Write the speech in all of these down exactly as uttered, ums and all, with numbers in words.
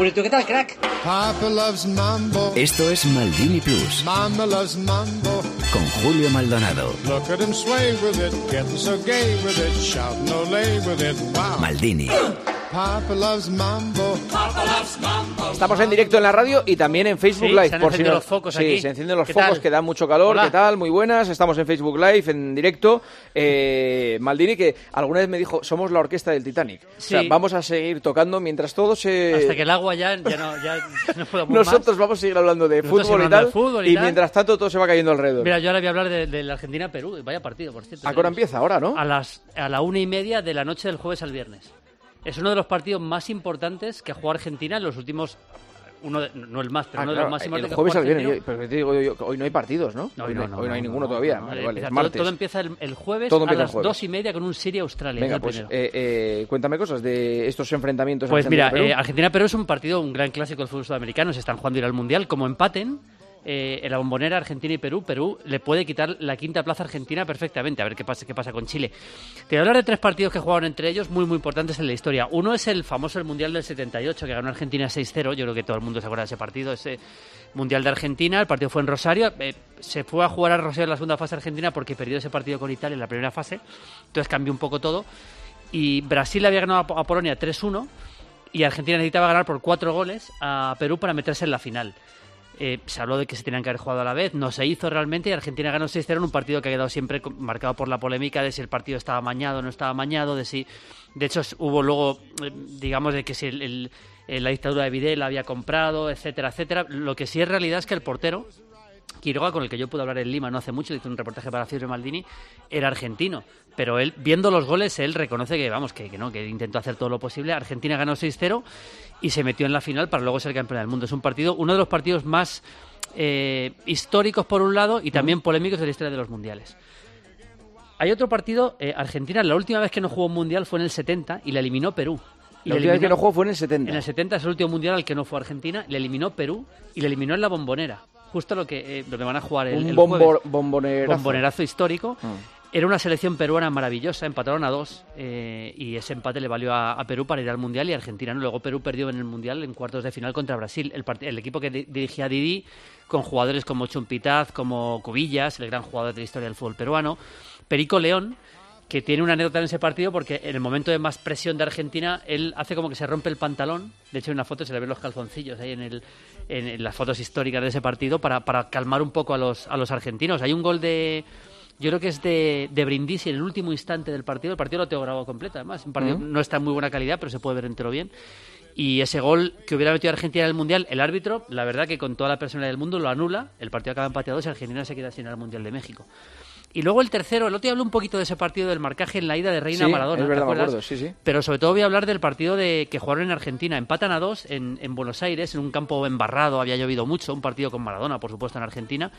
Purito, ¿qué tal, crack? Papa loves mambo. Esto es Maldini Plus. Mama loves mambo. Con Julio Maldonado. Look at him sway with it, getting so gay with it, shouting olé with it, wow. Maldini. Papa loves mambo. Papa loves mambo. Estamos en directo en la radio y también en Facebook sí, Live. Se han por si no... los focos sí, aquí. se encienden los ¿Qué focos, tal? que da mucho calor. Hola. ¿Qué tal? Muy buenas. Estamos en Facebook Live, en directo. Eh, Maldini, que alguna vez me dijo, somos la orquesta del Titanic. Sí. O sea, vamos a seguir tocando mientras todo se... Hasta que el agua ya, ya no, ya no podamos Nosotros más. vamos a seguir hablando de Nosotros fútbol y hablando tal. de fútbol y y tal. mientras tanto todo se va cayendo alrededor. Mira, yo ahora voy a hablar de, de la Argentina-Perú. Vaya partido, por cierto. ¿A qué hora empieza? Ahora, ¿no? A, las, a la una y media de la noche del jueves al viernes. Es uno de los partidos más importantes que ha jugado Argentina en los últimos... Uno de- no el más, pero Ah, uno de claro, los más el importantes que ha jueves al jugado viernes. Argentina. Yo- pero te digo yo, hoy no hay partidos, ¿no? No, hoy no, no, no, hoy no hay no, ninguno no, todavía. no, Vale, no, vale, empieza es todo, martes. todo empieza el, el jueves Todo a empieza el las jueves. dos y media con un Siria-Australia. Venga, es el pues primero. eh, eh, cuéntame cosas de estos enfrentamientos. Pues mira, Argentina-Perú. eh, Argentina-Perú es un partido, un gran clásico del fútbol sudamericano. Se están jugando ir al Mundial. Como empaten eh, en la Bombonera, Argentina y Perú, Perú le puede quitar la quinta plaza a Argentina perfectamente. A ver qué pasa, qué pasa con Chile. Te voy a hablar de tres partidos que jugaron entre ellos, muy muy importantes en la historia. Uno es el famoso el Mundial del setenta y ocho, que ganó Argentina seis cero. Yo creo que todo el mundo se acuerda de ese partido, ese Mundial de Argentina. El partido fue en Rosario. Eh, se fue a jugar a Rosario en la segunda fase Argentina porque perdió ese partido con Italia en la primera fase. Entonces cambió un poco todo. Y Brasil había ganado a Po- a Polonia tres uno y Argentina necesitaba ganar por cuatro goles a Perú para meterse en la final. Eh, se habló de que se tenían que haber jugado a la vez, no se hizo realmente y Argentina ganó seis cero en un partido que ha quedado siempre co- marcado por la polémica de si el partido estaba amañado o no estaba amañado, de si... De hecho, s- hubo luego, eh, digamos, de que si el, el- eh, la dictadura de Videla había comprado, etcétera, etcétera. Lo que sí es realidad es que el portero, Quiroga, con el que yo pude hablar en Lima no hace mucho, le hice un reportaje para Fiebre Maldini, era argentino. Pero él, viendo los goles, él reconoce que, vamos, que, que no, que intentó hacer todo lo posible. Argentina ganó seis cero y se metió en la final para luego ser campeón del mundo. Es un partido, uno de los partidos más eh, históricos por un lado y también polémicos de la historia de los mundiales. Hay otro partido, eh, Argentina, la última vez que no jugó un mundial fue en el setenta y la eliminó Perú. Y La le última vez que eliminó- no jugó fue en el setenta. En el setenta es el último mundial al que no fue Argentina, le eliminó Perú y le eliminó en la Bombonera. Justo lo que eh, donde van a jugar el, Un el bombo- jueves. bombonerazo. Bombonerazo histórico. Ah. Era una selección peruana maravillosa, empataron a dos eh, y ese empate le valió a, a Perú para ir al Mundial y a Argentina no. Luego Perú perdió en el Mundial en cuartos de final contra Brasil. El, part- el equipo que di- dirigía Didi, con jugadores como Chumpitaz, como Cubillas, el gran jugador de la historia del fútbol peruano, Perico León, que tiene una anécdota en ese partido porque en el momento de más presión de Argentina, él hace como que se rompe el pantalón. De hecho, en una foto se le ven los calzoncillos ahí en, el, en, en las fotos históricas de ese partido para, para calmar un poco a los, a los argentinos. Hay un gol de... Yo creo que es de, de Brindisi en el último instante del partido. El partido lo tengo grabado completo, además. Un partido Uh-huh. no está en muy buena calidad, pero se puede ver entero bien. Y ese gol que hubiera metido Argentina en el Mundial, el árbitro, la verdad que con toda la personalidad del mundo, lo anula. El partido acaba empate a dos y Argentina se queda sin ir al Mundial de México. Y luego el tercero, el otro día hablé un poquito de ese partido del marcaje en la ida de Reina Sí, Maradona. es ¿te verdad, me acuerdas? acuerdo, sí, sí. Pero sobre todo voy a hablar del partido de que jugaron en Argentina. Empatan a dos en, en Buenos Aires, en un campo embarrado, había llovido mucho, un partido con Maradona, por supuesto, en Argentina.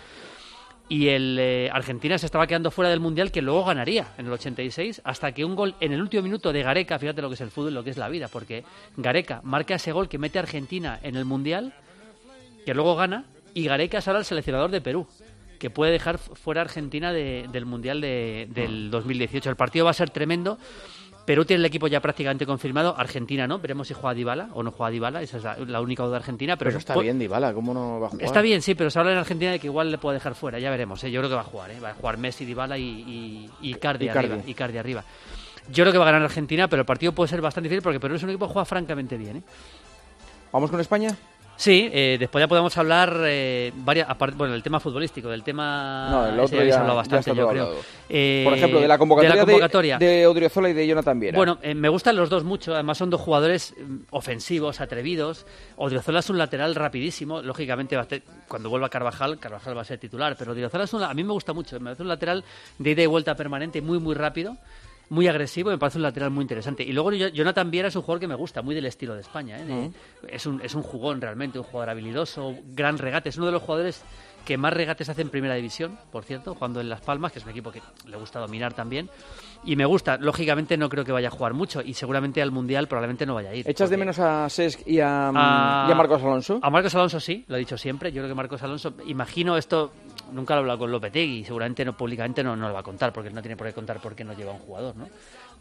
Y el eh, Argentina se estaba quedando fuera del Mundial, que luego ganaría en el ochenta y seis, hasta que un gol en el último minuto de Gareca, fíjate lo que es el fútbol, lo que es la vida, porque Gareca marca ese gol que mete a Argentina en el Mundial, que luego gana, y Gareca es ahora el seleccionador de Perú, que puede dejar fuera a Argentina de- del Mundial de- del dos mil dieciocho. El partido va a ser tremendo. Perú tiene el equipo ya prácticamente confirmado, Argentina no, veremos si juega Dybala o no juega Dybala, esa es la, la única duda de Argentina. Pero, Pero está pu- bien Dybala, ¿cómo no va a jugar? Está bien, sí, pero se habla en Argentina de que igual le puede dejar fuera, ya veremos. ¿eh? Yo creo que va a jugar, ¿eh? va a jugar Messi, Dybala y, y, y Icardi, Icardi. arriba. Icardi arriba. Yo creo que va a ganar Argentina, pero el partido puede ser bastante difícil porque Perú es un equipo que juega francamente bien. ¿eh? ¿Vamos con España? Sí, eh, después ya podemos hablar eh, varias, aparte, bueno, del tema futbolístico, del tema... No, el ese otro ya habéis ya- hablado ya bastante, está yo todo creo. hablado. Eh, Por ejemplo, de la convocatoria de, de, la convocatoria. de Odriozola y de Jonathan Viera. Bueno, eh, me gustan los dos mucho, además son dos jugadores mm, ofensivos, atrevidos. Odriozola es un lateral rapidísimo, lógicamente va a ter- cuando vuelva Carvajal, Carvajal va a ser titular, pero Odriozola es un, la- a mí me gusta mucho, me parece un lateral de ida y vuelta permanente, muy muy rápido, muy agresivo, me parece un lateral muy interesante. Y luego yo- Jonathan Viera es un jugador que me gusta, muy del estilo de España. ¿eh? De- Mm. es, un, es un jugón realmente, un jugador habilidoso, gran regate, es uno de los jugadores que más regates hace en Primera División, por cierto, jugando en Las Palmas, que es un equipo que le gusta dominar también. Y me gusta, lógicamente no creo que vaya a jugar mucho y seguramente al Mundial probablemente no vaya a ir. ¿Echas de porque- menos a Cesc y a, a- y a Marcos Alonso? A Marcos Alonso sí, lo he dicho siempre. Yo creo que Marcos Alonso, imagino esto, nunca lo he hablado con Lopetegui y seguramente no públicamente no, no lo va a contar porque no tiene por qué contar por qué no lleva un jugador, ¿no?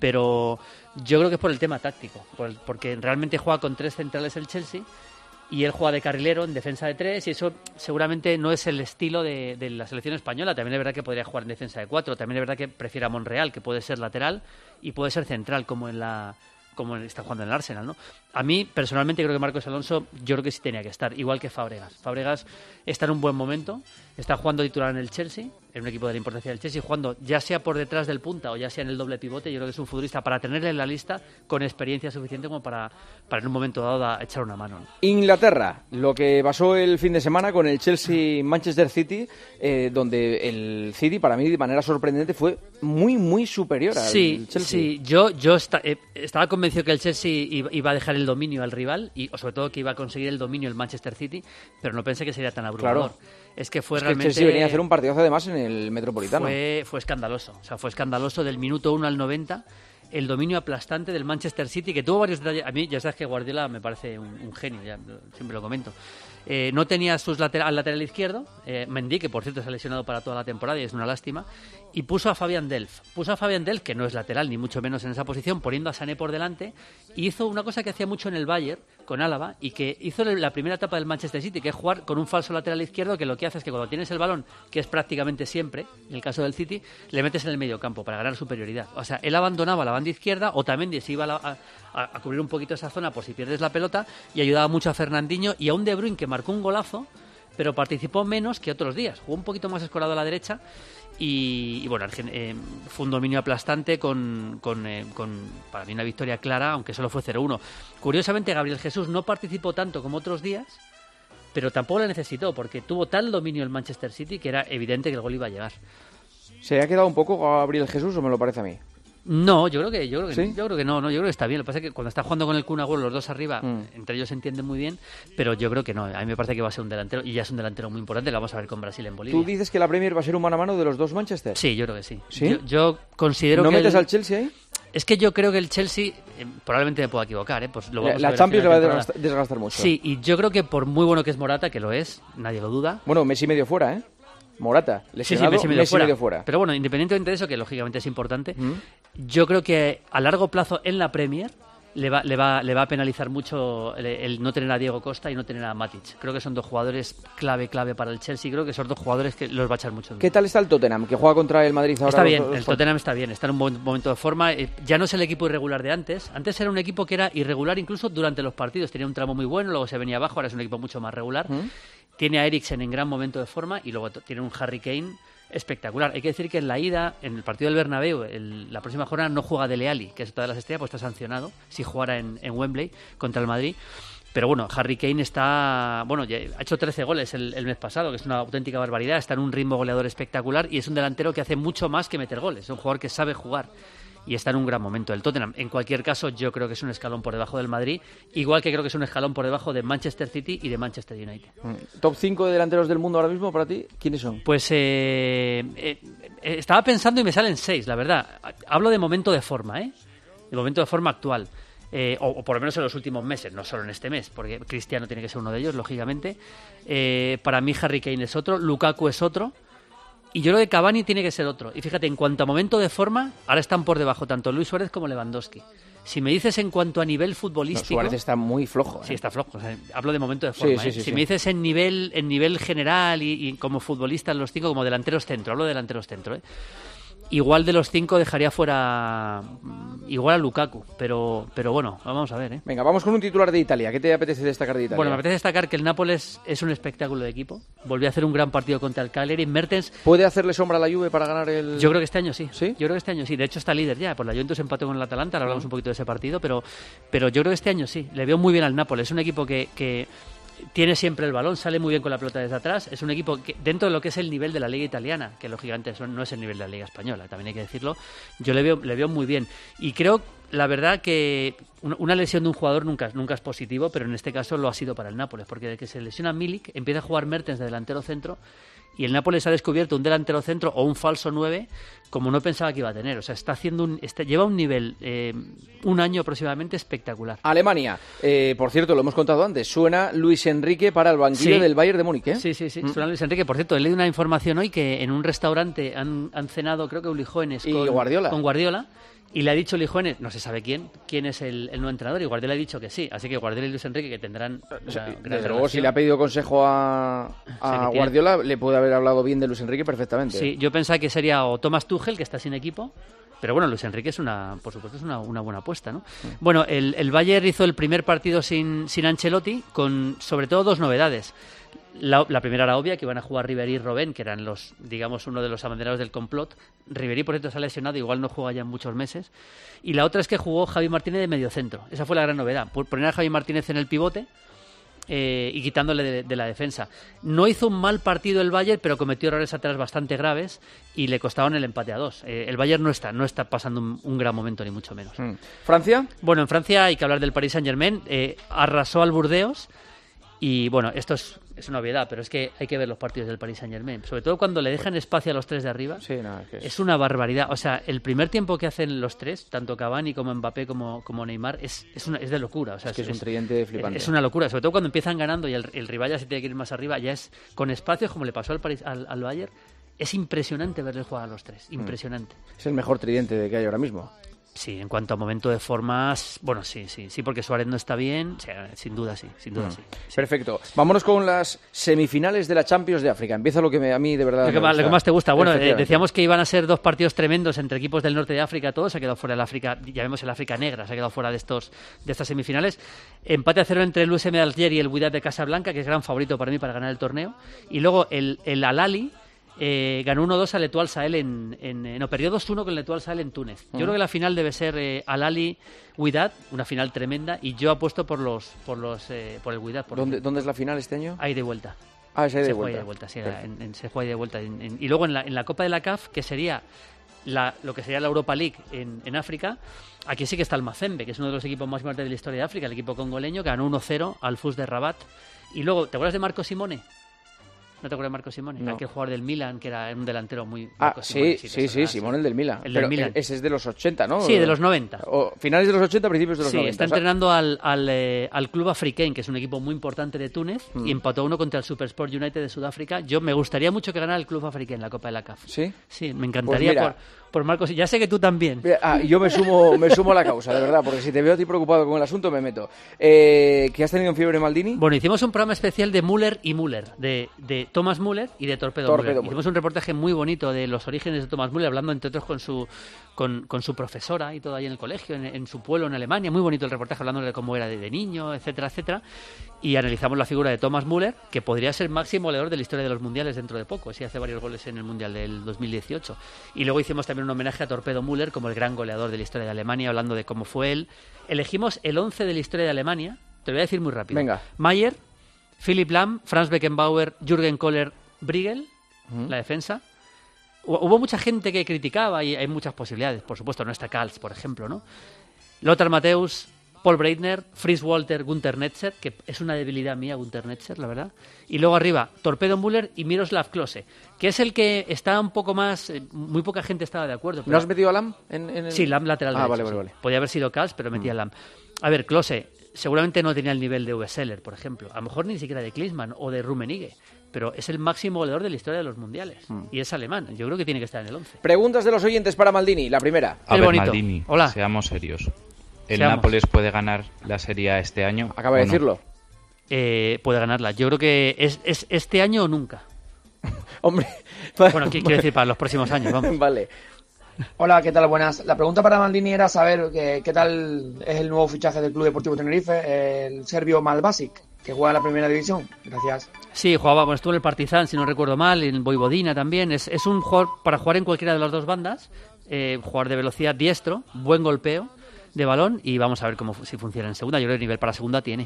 pero yo creo que es por el tema táctico, por el, porque realmente juega con tres centrales el Chelsea y él juega de carrilero en defensa de tres y eso seguramente no es el estilo de, de la selección española. También es verdad que podría jugar en defensa de cuatro, también es verdad que prefiere a Monreal, que puede ser lateral y puede ser central como en la como está jugando en el Arsenal, ¿no? A mí, personalmente, creo que Marcos Alonso, yo creo que sí tenía que estar, igual que Fábregas. Fábregas está en un buen momento, está jugando titular en el Chelsea, en un equipo de la importancia del Chelsea, jugando ya sea por detrás del punta o ya sea en el doble pivote. Yo creo que es un futbolista para tenerle en la lista con experiencia suficiente como para, para en un momento dado da, echar una mano, ¿no? Inglaterra, lo que pasó el fin de semana con el Chelsea-Manchester City, eh, donde el City, para mí, de manera sorprendente, fue muy, muy superior al sí, Chelsea. Sí, yo, yo esta, eh, estaba convencido que el Chelsea iba a dejar el dominio al rival y sobre todo que iba a conseguir el dominio el Manchester City, pero no pensé que sería tan abrumador. Claro. Es que fue es realmente... Que el Chelsea venía a hacer un partidazo además en el Metropolitano. Fue, fue escandaloso, o sea, fue escandaloso del minuto uno al noventa, el dominio aplastante del Manchester City, que tuvo varios detalles. A mí, ya sabes que Guardiola me parece un, un genio, ya siempre lo comento. Eh, no tenía sus lateral, al lateral izquierdo, eh, Mendy, que por cierto se ha lesionado para toda la temporada y es una lástima, y puso a Fabian Delph. Puso a Fabian Delph, que no es lateral, ni mucho menos en esa posición, poniendo a Sané por delante, y hizo una cosa que hacía mucho en el Bayern, con Álava, y que hizo la primera etapa del Manchester City, que es jugar con un falso lateral izquierdo, que lo que hace es que cuando tienes el balón, que es prácticamente siempre, en el caso del City, le metes en el medio campo para ganar superioridad. O sea, él abandonaba la banda izquierda, Otamendi se iba a, la, a, a cubrir un poquito esa zona por si pierdes la pelota, y ayudaba mucho a Fernandinho y a un De Bruyne que marcó un golazo, pero participó menos que otros días. Jugó un poquito más escorado a la derecha y, y bueno, eh, fue un dominio aplastante con, con, eh, con, para mí, una victoria clara, aunque solo fue cero uno. Curiosamente, Gabriel Jesús no participó tanto como otros días, pero tampoco la necesitó, porque tuvo tal dominio el Manchester City que era evidente que el gol iba a llegar. ¿Se ha quedado un poco Gabriel Jesús o me lo parece a mí? No, yo creo que yo creo que, ¿Sí? yo creo que no, no, yo creo que está bien. Lo que pasa es que cuando está jugando con el Kun Agüero los dos arriba, mm. entre ellos se entienden muy bien, pero yo creo que no. A mí me parece que va a ser un delantero y ya es un delantero muy importante. Lo vamos a ver con Brasil en Bolivia. ¿Tú dices que la Premier va a ser un mano a mano de los dos Manchester? Sí, yo creo que sí. ¿Sí? Yo, yo considero ¿No que metes el... al Chelsea ahí? Es que yo creo que el Chelsea, eh, probablemente me pueda equivocar, ¿eh? Pues lo vamos la a ver Champions le va a temporada. desgastar mucho. Sí, y yo creo que por muy bueno que es Morata, que lo es, nadie lo duda. Bueno, Messi medio fuera, ¿eh? Morata, lesionado, sí, sí, Messi, medio, Messi fuera. medio fuera. Pero bueno, independientemente de eso, que lógicamente es importante, ¿Mm? yo creo que a largo plazo en la Premier le va, le va, le va a penalizar mucho el, el no tener a Diego Costa y no tener a Matic. Creo que son dos jugadores clave, clave para el Chelsea. Creo que son dos jugadores que los va a echar mucho. ¿Qué tal está el Tottenham, que juega contra el Madrid ahora? Está bien, los, los... el Tottenham está bien, está en un buen momento de forma. Ya no es el equipo irregular de antes. Antes era un equipo que era irregular incluso durante los partidos. Tenía un tramo muy bueno, luego se venía abajo, ahora es un equipo mucho más regular. ¿Mm? Tiene a Eriksen en gran momento de forma y luego tiene un Harry Kane espectacular. Hay que decir que en la ida, en el partido del Bernabéu, el, la próxima jornada no juega Dele Alli, que es todas las estrellas, pues está sancionado si jugara en, en Wembley contra el Madrid. Pero bueno, Harry Kane está, bueno, ya ha hecho trece goles el, el mes pasado, que es una auténtica barbaridad, está en un ritmo goleador espectacular y es un delantero que hace mucho más que meter goles, es un jugador que sabe jugar y está en un gran momento el Tottenham. En cualquier caso, yo creo que es un escalón por debajo del Madrid, igual que creo que es un escalón por debajo de Manchester City y de Manchester United. ¿Top cinco de delanteros del mundo ahora mismo para ti? ¿Quiénes son? Pues eh, eh, eh, estaba pensando y me salen seis, la verdad. Hablo de momento de forma, ¿eh? De momento de forma actual. Eh, o, o por lo menos en los últimos meses, no solo en este mes, porque Cristiano tiene que ser uno de ellos, lógicamente. Eh, para mí Harry Kane es otro, Lukaku es otro. Y yo creo que Cavani tiene que ser otro. Y fíjate, en cuanto a momento de forma, ahora están por debajo tanto Luis Suárez como Lewandowski. Si me dices en cuanto a nivel futbolístico... No, Suárez está muy flojo. ¿eh? Sí, está flojo. O sea, hablo de momento de forma. Sí, sí, ¿eh? sí, si sí. me dices en nivel en nivel general y, y como futbolista en los cinco, como delanteros centro, hablo de delanteros centro, ¿eh? Igual de los cinco dejaría fuera igual a Lukaku, pero pero bueno, vamos a ver, ¿eh? Venga, vamos con un titular de Italia. ¿Qué te apetece destacar de Italia? Bueno, me apetece destacar que el Nápoles es un espectáculo de equipo. Volvió a hacer un gran partido contra el Cagliari. Mertens... ¿Puede hacerle sombra a la Juve para ganar el...? Yo creo que este año sí. ¿Sí? Yo creo que este año sí. De hecho está líder ya. Por la Juventus empató con el Atalanta. Ahora hablamos un poquito de ese partido, pero pero yo creo que este año sí. Le veo muy bien al Nápoles. Es un equipo que... que tiene siempre el balón, sale muy bien con la pelota desde atrás. Es un equipo que, dentro de lo que es el nivel de la Liga Italiana, que lógicamente eso no es el nivel de la Liga Española, también hay que decirlo, yo le veo, le veo muy bien. Y creo, la verdad, que una lesión de un jugador nunca, nunca es positivo, pero en este caso lo ha sido para el Nápoles, porque desde que se lesiona Milik, empieza a jugar Mertens de delantero centro, y el Nápoles ha descubierto un delantero centro o un falso nueve como no pensaba que iba a tener. O sea, está haciendo un, está, lleva un nivel, eh, un año aproximadamente espectacular. Alemania, eh, por cierto, lo hemos contado antes, suena Luis Enrique para el banquillo sí. del Bayern de Múnich, ¿eh? Sí, sí, sí, mm. suena Luis Enrique. Por cierto, he leído una información hoy que en un restaurante han, han cenado, creo que Uli Jóvenes y con Guardiola. con Guardiola. Y le ha dicho Lijones, no se sabe quién, quién es el, el nuevo entrenador, y Guardiola ha dicho que sí. Así que Guardiola y Luis Enrique, que tendrán una O sea, gran desde luego, relación. si le ha pedido consejo a, a Sí, que tiene- Guardiola, le puede haber hablado bien de Luis Enrique perfectamente. Sí, yo pensaba que sería o Thomas Tuchel, que está sin equipo, pero bueno, Luis Enrique es una, por supuesto, es una, una buena apuesta, ¿no? Bueno, el, el Bayern hizo el primer partido sin, sin Ancelotti, con sobre todo dos novedades. La, la primera era obvia, que iban a jugar Ribéry y Robben, que eran los, digamos, uno de los abanderados del complot. Ribéry, por cierto, se ha lesionado, igual no juega ya en muchos meses. Y la otra es que jugó Javi Martínez de mediocentro. Esa fue la gran novedad. Por poner a Javi Martínez en el pivote eh, y quitándole de, de la defensa. No hizo un mal partido el Bayern, pero cometió errores atrás bastante graves y le costaron el empate a dos. Eh, el Bayern no está, no está pasando un, un gran momento, ni mucho menos. Mm. ¿Francia? Bueno, en Francia hay que hablar del Paris Saint-Germain. Eh, arrasó al Burdeos. Y bueno, esto es, es una obviedad, pero es que hay que ver los partidos del Paris Saint-Germain. Sobre todo cuando le dejan espacio a los tres de arriba. Sí, nada, que es... Es una barbaridad. O sea, el primer tiempo que hacen los tres, tanto Cavani como Mbappé como, como Neymar, es, es, una, es de locura. O sea, Es que es un tridente flipante. Es una locura. Sobre todo cuando empiezan ganando y el, el rival ya se tiene que ir más arriba, ya es con espacios, como le pasó al, Paris, al, al Bayern. Es impresionante verles jugar a los tres. Impresionante. Es el mejor tridente que hay ahora mismo. Sí, en cuanto a momento de formas, bueno, sí, sí, sí, porque Suárez no está bien, o sea, sin duda sí, sin duda Mm. sí. sí. Perfecto. Vámonos con las semifinales de la Champions de África. Empieza lo que me- a mí de verdad Lo que, me más, lo gusta. que más te gusta. Bueno, eh, Efectivamente. decíamos que iban a ser dos partidos tremendos entre equipos del norte de África, todos. Se ha quedado fuera el África, ya vemos el África negra, se ha quedado fuera de estos de estas semifinales. Empate a cero entre el U S M de Alger y el Wydad de Casablanca, que es gran favorito para mí para ganar el torneo. Y luego el, el Al-Ahly eh, ganó uno dos al Etoile Sahel en, en, en- no, perdió dos uno con el Etoile Sahel en Túnez. Yo creo que la final debe ser eh, Al-Ahly Wydad, una final tremenda, y yo apuesto por los por los eh, por el Wydad. Por ¿Dónde, ejemplo. ¿Dónde es la final este año? Ahí de vuelta. Ah, es ahí de se vuelta. juega de vuelta, sí, Perfecto. en- en- se juega de vuelta. En- en- y luego en la, en la Copa de la C A F, que sería la, lo que sería la Europa League en, en África, aquí sí que está el Mazembe, que es uno de los equipos más importantes de la historia de África, el equipo congoleño, que ganó uno cero al F U S de Rabat. Y luego, ¿te acuerdas de Marco Simone? ¿No te acuerdas de Marco Simone? No. Aquel jugador del Milan, que era un delantero muy... Ah, Marco sí, Simone, sí, te sí, sonará, Simón, el del Milan. El del Pero Milan. ese es de los ochenta, ¿no? Sí, de los noventa. O finales de los ochenta, principios de los Sí, noventa. está o sea, entrenando al, al, eh, al Club Africain, que es un equipo muy importante de Túnez, Mm. y empató uno contra el Supersport United de Sudáfrica. Yo me gustaría mucho que ganara el Club Africain en la Copa de la C A F. ¿Sí? Sí, me encantaría Pues mira. por, por Marcos. Ya sé que tú también. Mira, ah, yo me sumo, me sumo a la causa, de verdad, porque si te veo a ti preocupado con el asunto, me meto. Eh, ¿Qué has tenido en fiebre, Maldini? Bueno, hicimos un programa especial de Müller y Müller, de, de Thomas Müller y de Torpedo, Torpedo Müller. Müller. Hicimos un reportaje muy bonito de los orígenes de Thomas Müller, hablando entre otros con su con, con su profesora y todo ahí en el colegio, en, en su pueblo en Alemania. Muy bonito el reportaje, hablando de cómo era de, de niño, etcétera, etcétera. Y analizamos la figura de Thomas Müller, que podría ser máximo goleador de la historia de los mundiales dentro de poco. Sí, hace varios goles en el mundial del dos mil dieciocho. Y luego hicimos también un homenaje a Torpedo Müller como el gran goleador de la historia de Alemania, hablando de cómo fue él. Elegimos el once de la historia de Alemania. Te lo voy a decir muy rápido. Venga. Mayer, Philipp Lahm, Franz Beckenbauer, Jürgen Kohler, Briegel, la defensa. Hu- Hubo mucha gente que criticaba y hay muchas posibilidades. Por supuesto, no está Kals, por ejemplo, ¿no? Lothar Matthäus, Paul Breitner, Fritz Walter, Gunter Netzer, que es una debilidad mía, Gunter Netzer, la verdad. Y luego arriba, Torpedo Müller y Miroslav Klose, que es el que está un poco más... eh, muy poca gente estaba de acuerdo. ¿No pero- has metido a Lam? En, en el... Sí, Lam lateral Ah, derecho, vale, vale, sí. vale. Podía haber sido Kals, pero metía Lam. A ver, Klose seguramente no tenía el nivel de Uwe Seller, por ejemplo. A lo mejor ni siquiera de Klinsmann o de Rummenigge. Pero es el máximo goleador de la historia de los mundiales. Y es alemán. Yo creo que tiene que estar en el once. Preguntas de los oyentes para Maldini. La primera. A El ver, bonito. Maldini, Hola. seamos serios. ¿El Seamos. Nápoles puede ganar la Serie A este año? Acaba de o no? decirlo. Eh, puede ganarla. Yo creo que es, es este año o nunca. Hombre. Bueno, qui- quiero decir, para los próximos años, vamos. Vale. Hola, ¿qué tal? Buenas. La pregunta para Maldini era saber qué, qué tal es el nuevo fichaje del Club Deportivo Tenerife, el serbio Malbasic, que juega en la primera división. Gracias. Sí, jugaba, bueno, estuvo en el Partizan, si no recuerdo mal, en el Vojvodina también. Es, es un jugador para jugar en cualquiera de las dos bandas. Eh, jugador de velocidad diestro, buen golpeo de balón y vamos a ver cómo fu- si funciona en segunda. Yo creo que el nivel para segunda tiene.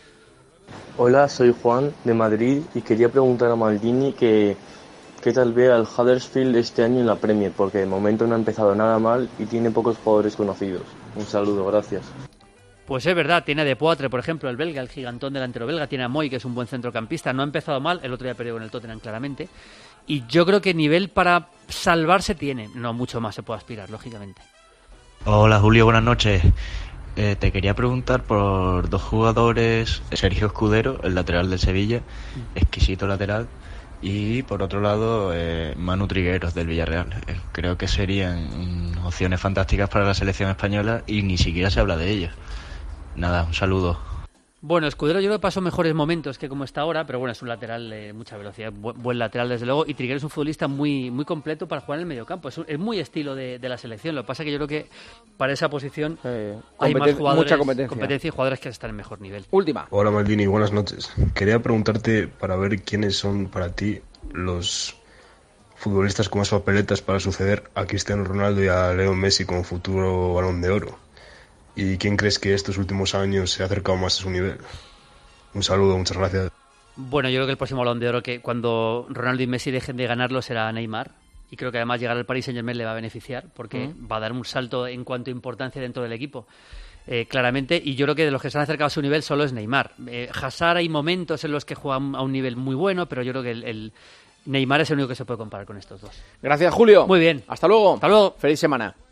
Hola, soy Juan de Madrid y quería preguntar a Maldini que qué tal ve al Huddersfield este año en la Premier, porque de momento no ha empezado nada mal y tiene pocos jugadores conocidos. Un saludo, gracias. Pues es verdad, tiene a De Poitre, por ejemplo, el belga, el gigantón delantero belga, tiene a Moy, que es un buen centrocampista, no ha empezado mal, el otro día perdió con el Tottenham claramente, y yo creo que nivel para salvarse tiene, no mucho más se puede aspirar, lógicamente. Hola Julio, buenas noches. Eh, te quería preguntar por dos jugadores, Sergio Escudero, el lateral del Sevilla, exquisito lateral, Y por otro lado, eh, Manu Trigueros del Villarreal. Eh, creo que serían mm, opciones fantásticas para la selección española y ni siquiera se habla de ellos. Nada, un saludo. Bueno, Escudero yo creo que pasó mejores momentos que como está ahora, pero bueno, es un lateral de mucha velocidad, bu- buen lateral desde luego, y Trigueros es un futbolista muy muy completo para jugar en el mediocampo, es, un- es muy estilo de, de la selección, lo que pasa es que yo creo que para esa posición Eh, hay más competen- jugadores, mucha competencia. y jugadores que están en mejor nivel. Última. Hola Maldini, buenas noches. Quería preguntarte para ver quiénes son para ti los futbolistas con más papeletas para suceder a Cristiano Ronaldo y a Leo Messi como futuro Balón de Oro. ¿Y quién crees que estos últimos años se ha acercado más a su nivel? Un saludo, muchas gracias. Bueno, yo creo que el próximo Balón de Oro, que cuando Ronaldo y Messi dejen de ganarlo, será Neymar. Y creo que además llegar al Paris Saint-Germain le va a beneficiar, porque Mm. va a dar un salto en cuanto a importancia dentro del equipo. Eh, claramente, y yo creo que de los que se han acercado a su nivel solo es Neymar. Eh, Hazard hay momentos en los que juega a un nivel muy bueno, pero yo creo que el, el Neymar es el único que se puede comparar con estos dos. Gracias, Julio. Muy bien. Hasta luego. Hasta luego. Feliz semana.